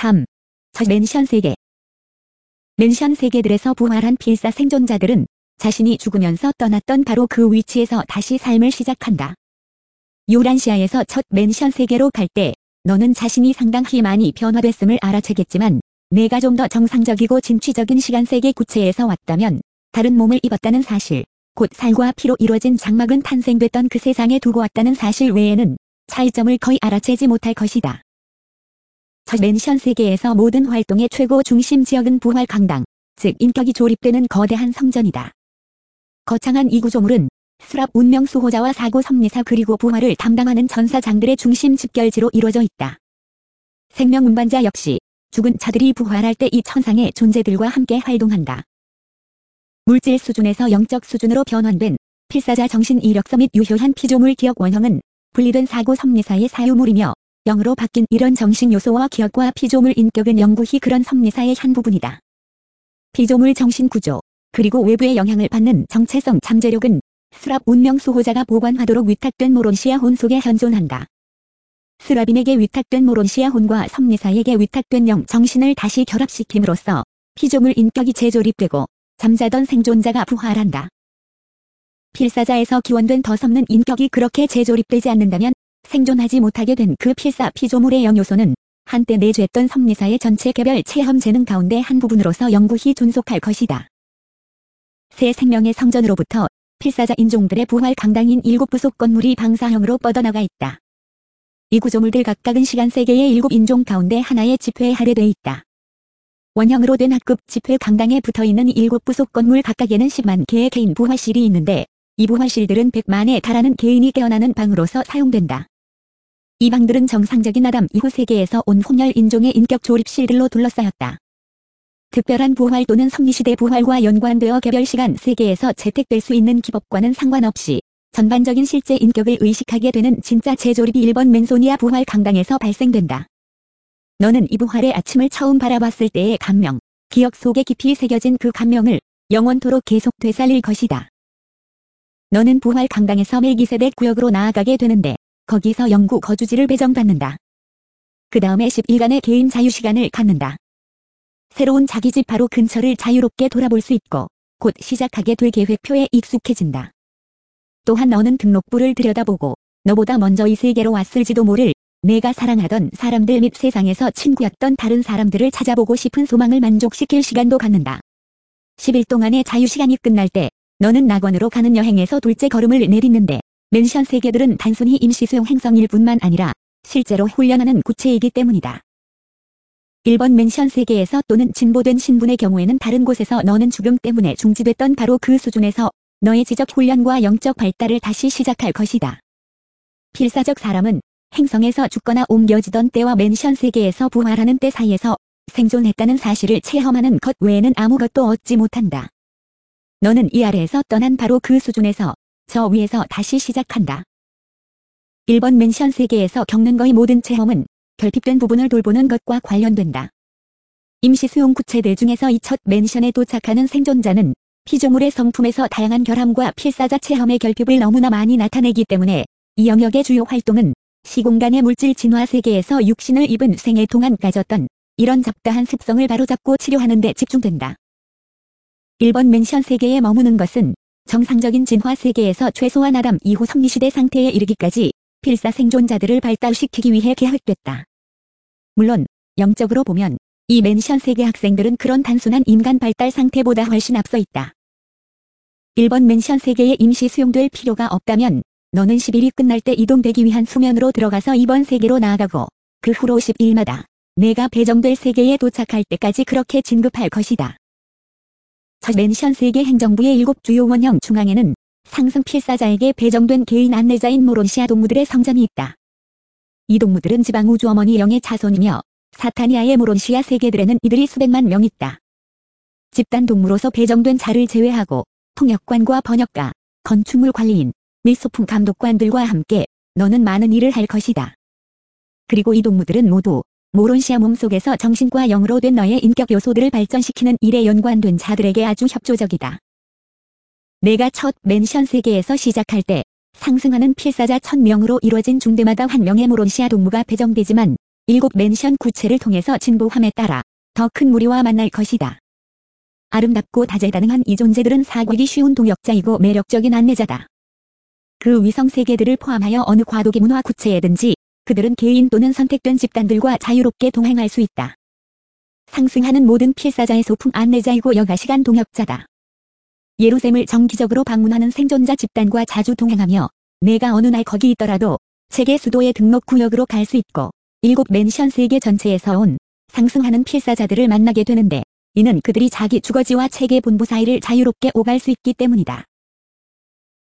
3. 첫 맨션 세계. 맨션 세계들에서 부활한 필사 생존자들은 자신이 죽으면서 떠났던 바로 그 위치에서 다시 삶을 시작한다. 유란시아에서 첫 맨션 세계로 갈 때 너는 자신이 상당히 많이 변화됐음을 알아채겠지만 내가 좀 더 정상적이고 진취적인 시간 세계 구체에서 왔다면 다른 몸을 입었다는 사실, 곧 살과 피로 이루어진 장막은 탄생됐던 그 세상에 두고 왔다는 사실 외에는 차이점을 거의 알아채지 못할 것이다. 첫 맨션 세계에서 모든 활동의 최고 중심 지역은 부활 강당, 즉 인격이 조립되는 거대한 성전이다. 거창한 이 구조물은 스랍 운명 수호자와 사고 섭리사 그리고 부활을 담당하는 전사장들의 중심 집결지로 이루어져 있다. 생명 운반자 역시 죽은 자들이 부활할 때 이 천상의 존재들과 함께 활동한다. 물질 수준에서 영적 수준으로 변환된 필사자 정신 이력서 및 유효한 피조물 기억 원형은 분리된 사고 섭리사의 사유물이며 영으로 바뀐 이런 정신 요소와 기억과 피조물 인격은 영구히 그런 섭리사의 한 부분이다. 피조물 정신 구조, 그리고 외부의 영향을 받는 정체성 잠재력은 스랍 운명 수호자가 보관하도록 위탁된 모론시아 혼 속에 현존한다. 스랍인에게 위탁된 모론시아 혼과 섭리사에게 위탁된 영 정신을 다시 결합시킴으로써 피조물 인격이 재조립되고 잠자던 생존자가 부활한다. 필사자에서 기원된 더 섭는 인격이 그렇게 재조립되지 않는다면 생존하지 못하게 된 그 필사 피조물의 영요소는 한때 내주했던 섭리사의 전체 개별 체험 재능 가운데 한 부분으로서 영구히 존속할 것이다. 새 생명의 성전으로부터 필사자 인종들의 부활 강당인 7부속 건물이 방사형으로 뻗어나가 있다. 이 구조물들 각각은 시간 세계의 7인종 가운데 하나의 집회에 할애돼 있다. 원형으로 된 학급 집회 강당에 붙어있는 7부속 건물 각각에는 10만 개의 개인 부활실이 있는데 이 부활실들은 100만에 달하는 개인이 깨어나는 방으로서 사용된다. 이 방들은 정상적인 아담 이후 세계에서 온 혼혈 인종의 인격 조립실들로 둘러싸였다. 특별한 부활 또는 섭리시대 부활과 연관되어 개별 시간 세계에서 채택될 수 있는 기법과는 상관없이 전반적인 실제 인격을 의식하게 되는 진짜 재조립이 1번 맨소니아 부활 강당에서 발생된다. 너는 이 부활의 아침을 처음 바라봤을 때의 감명, 기억 속에 깊이 새겨진 그 감명을 영원토록 계속 되살릴 것이다. 너는 부활 강당에서 멜기세덱 구역으로 나아가게 되는데 거기서 영구 거주지를 배정받는다. 그 다음에 10일간의 개인 자유시간을 갖는다. 새로운 자기 집 바로 근처를 자유롭게 돌아볼 수 있고 곧 시작하게 될 계획표에 익숙해진다. 또한 너는 등록부를 들여다보고 너보다 먼저 이 세계로 왔을지도 모를 내가 사랑하던 사람들 및 세상에서 친구였던 다른 사람들을 찾아보고 싶은 소망을 만족시킬 시간도 갖는다. 10일 동안의 자유시간이 끝날 때 너는 낙원으로 가는 여행에서 둘째 걸음을 내딛는데 맨션 세계들은 단순히 임시수용 행성일 뿐만 아니라 실제로 훈련하는 구체이기 때문이다. 1번 맨션 세계에서 또는 진보된 신분의 경우에는 다른 곳에서 너는 죽음 때문에 중지됐던 바로 그 수준에서 너의 지적 훈련과 영적 발달을 다시 시작할 것이다. 필사적 사람은 행성에서 죽거나 옮겨지던 때와 맨션 세계에서 부활하는 때 사이에서 생존했다는 사실을 체험하는 것 외에는 아무것도 얻지 못한다. 너는 이 아래에서 떠난 바로 그 수준에서 저 위에서 다시 시작한다. 1번 맨션 세계에서 겪는 거의 모든 체험은 결핍된 부분을 돌보는 것과 관련된다. 임시 수용 구체들 중에서 이 첫 맨션에 도착하는 생존자는 피조물의 성품에서 다양한 결함과 필사자 체험의 결핍을 너무나 많이 나타내기 때문에 이 영역의 주요 활동은 시공간의 물질 진화 세계에서 육신을 입은 생애 동안 가졌던 이런 잡다한 습성을 바로잡고 치료하는 데 집중된다. 1번 맨션 세계에 머무는 것은 정상적인 진화 세계에서 최소한 아담 이후 섭리시대 상태에 이르기까지 필사 생존자들을 발달시키기 위해 계획됐다. 물론 영적으로 보면 이 맨션 세계 학생들은 그런 단순한 인간 발달 상태보다 훨씬 앞서 있다. 1번 맨션 세계에 임시 수용될 필요가 없다면 너는 10일이 끝날 때 이동되기 위한 수면으로 들어가서 2번 세계로 나아가고 그 후로 10일마다 내가 배정될 세계에 도착할 때까지 그렇게 진급할 것이다. 첫 맨션 세계 행정부의 7 주요 원형 중앙에는 상승 필사자에게 배정된 개인 안내자인 모론시아 동무들의 성전이 있다. 이 동무들은 지방 우주 어머니 영의 자손이며 사타니아의 모론시아 세계들에는 이들이 수백만 명 있다. 집단 동무로서 배정된 자를 제외하고 통역관과 번역가, 건축물 관리인, 및 소품 감독관들과 함께 너는 많은 일을 할 것이다. 그리고 이 동무들은 모두 모론시아 몸속에서 정신과 영으로 된 너의 인격 요소들을 발전시키는 일에 연관된 자들에게 아주 협조적이다. 내가 첫 맨션 세계에서 시작할 때 상승하는 필사자 1000명으로 이루어진 중대마다 한 명의 모론시아 동무가 배정되지만 7 맨션 구체를 통해서 진보함에 따라 더 큰 무리와 만날 것이다. 아름답고 다재다능한 이 존재들은 사귀기 쉬운 동역자이고 매력적인 안내자다. 그 위성 세계들을 포함하여 어느 과도기 문화 구체에든지 그들은 개인 또는 선택된 집단들과 자유롭게 동행할 수 있다. 상승하는 모든 필사자의 소풍 안내자이고 여가시간 동역자다. 예루셈을 정기적으로 방문하는 생존자 집단과 자주 동행하며 내가 어느 날 거기 있더라도 세계 수도의 등록 구역으로 갈 수 있고 7 맨션 세계 전체에서 온 상승하는 필사자들을 만나게 되는데 이는 그들이 자기 주거지와 체계 본부 사이를 자유롭게 오갈 수 있기 때문이다.